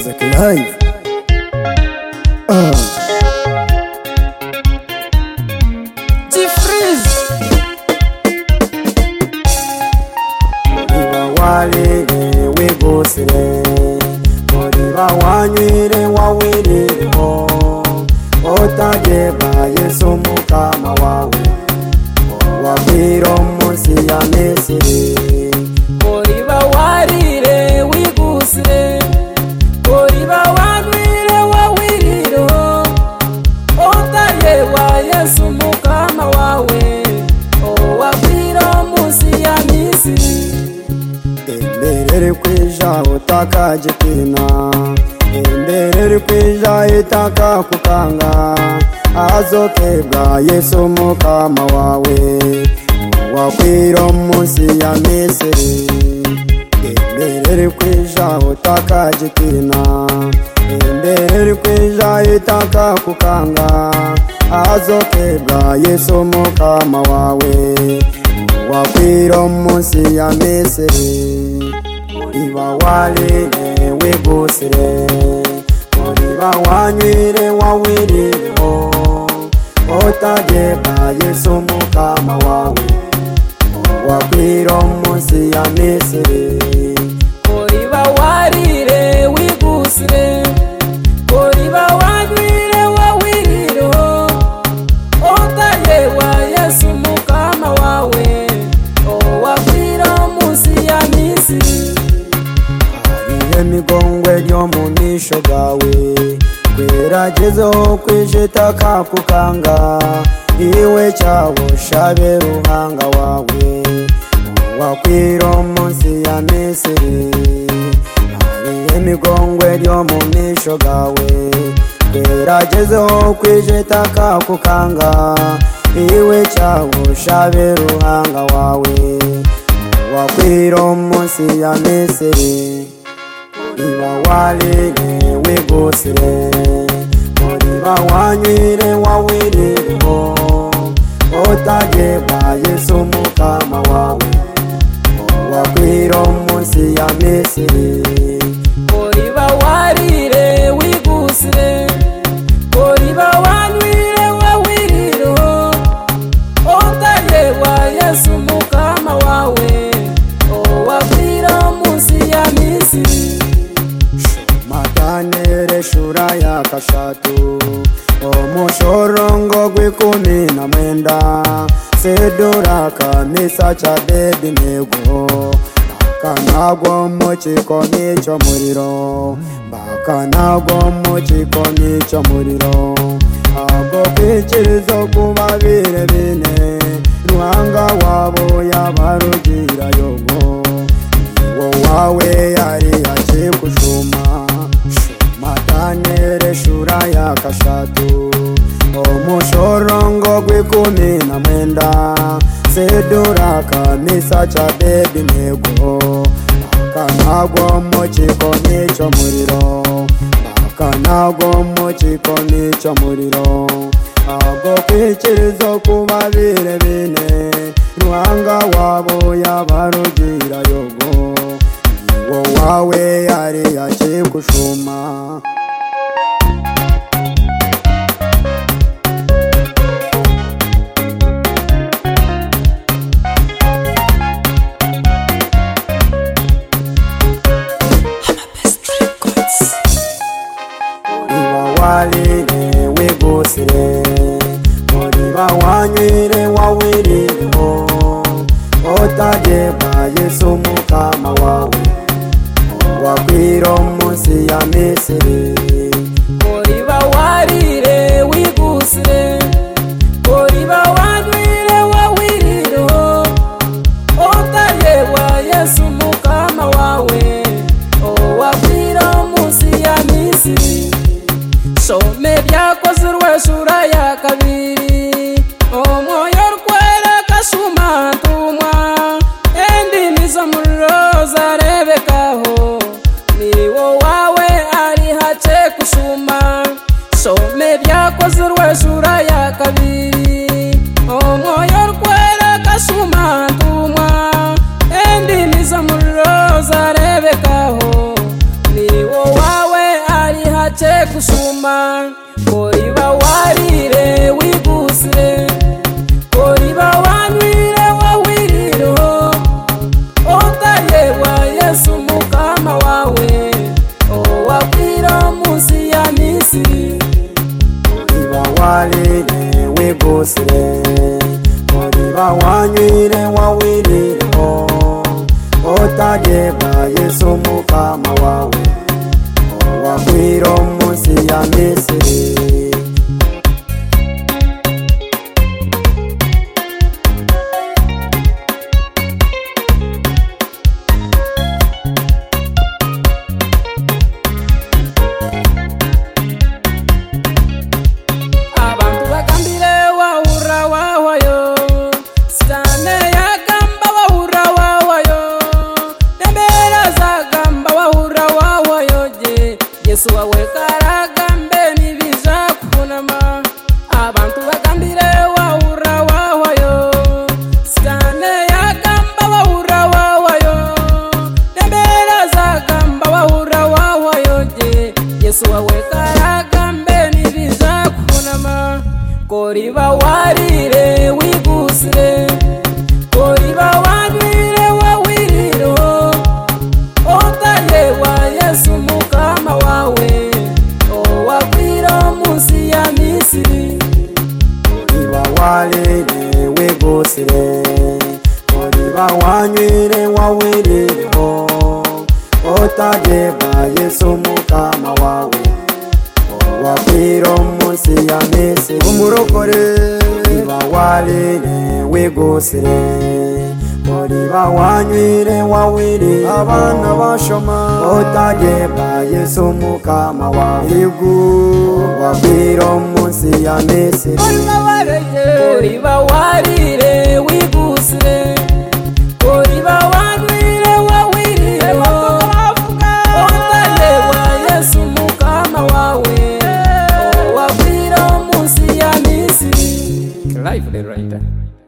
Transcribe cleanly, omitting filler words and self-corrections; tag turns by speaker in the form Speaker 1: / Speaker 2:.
Speaker 1: Music live.
Speaker 2: T-Freeze.
Speaker 1: Muriba walire wigusire, muriba wanywire wawirireho, utageba Yesu mukama wawe, wabwira munsi ya Misiri.
Speaker 2: Muriba warire wigusire, muriba wanywire wawirireho, utageba Yesu mukama wawe, wabwira munsi ya Misiri.
Speaker 1: Emberere kwija utakagipina, emberere kwija itaka kukanga, azokebwa Yesu mukama wawe, wakwira munsi ya Misiri. Emberere kwija utakagipina, emberere kwija itaka kukanga, azokebwa Yesu mukama wawe, wakwira munsi ya Misiri. Muriba walire wigusire, muriba wanywire wawirireho, utageba Yesu mukama wawe, wakwira munsi ya Misiri.
Speaker 2: Muriba warire wigusire, muriba wanywire wawirireho, utageba Yesu mukama wawe, wakwira munsi ya Misiri.
Speaker 1: Emigongwe ryo mu nisho gawe, kweragezeho kwijitaka kukanga, iwe cyabo shabe ruhanga wawe, wakwira munsi ya Misiri. Emigongwe ryo mu nisho gawe, kweragezeho kwijitaka kukanga, iwe cyabo shabe ruhanga wawe, wakwira munsi ya Misiri. Muriba walire wigusire, muriba wanywire wawirireho, utageba Yesu mukama wawe, wakwira munsi ya Misiri.
Speaker 2: Muriba warire wigusire, muriba wanywire wawirireho, utageba Yesu mukama wawe, wakwira munsi ya Misiri.
Speaker 1: Matanere shura ya kashatu, omushorongo gw'ikumi na mwenda, Seduraka Misacha Abedinego, bakanagwa mu kikoni cy'umuriro, bakanagwa mu kikoni cy'umuriro. Abo kwikirizo kuba bire bine, ruhanga wabo yabarugira yogo, niwo wawe yari akikushuma. Matanere shura ya kashatu, omushorongo gw'ikumi na mwenda, Seduraka Misacha Abedinego, bakanagwa mu kikoni cy'umuriro, bakanagwa mu kikoni cy'umuriro. Abo kwikirizo kuba bire bine, ruhanga wabo yabarugira yogo, niwo wawe yari akikushuma. Muriba walire wigusire, muriba wanywire wawirireho, utageba Yesu mukama wawe, wakwira munsi ya Misiri.
Speaker 2: Muriba warire wigusire, muriba wanywire wawirireho, utageba Yesu mukama wawe, wakwira munsi ya Misiri. Some byakozwe shura ya kabiri, omwoyo rwera kashuma ntumwa, endimi z'umuriro zarebekaho, niwo wawe ari hace kushuma. Some byakozwe shura ya kabiri, omwoyo rwera kashuma ntumwa, endimi z'umuriro shoma koriba warire wigusire koriba wanywire wawiriro otayewa Yesu mukama wawe owakwira munsi ya Misiri
Speaker 1: koriba warire wigusire koriba wanywire wawiriro otayewa Yesu mukama wawe owakwira munsi ya Misiri
Speaker 2: Yesu wawe karagambe nibiza kunama abantu bagambire wahura wawayo sitane yagamba wahura wawayo nembera zagamba wahura wawayo je Yesu wawe karagambe nibiza kunama koriba warire wigusire koriba wanwire wawiriro otayewa Yesu mukama wawe owakwira munsi ya Misiri
Speaker 1: koriba warire wigusire koriba wanywire wawiriro otayewa Yesu mukama wawe owakwira munsi ya Misiri umurokore koriba warire wigusire koriba wanywire wawiri abana bashoma otayewa Yesu mukama wawe owakwira munsi ya Misiri
Speaker 2: koriba warire wigusire koriba wanywire wawiriro otayewa Yesu mukama wawe owakwira munsi ya Misiri. Live the writer.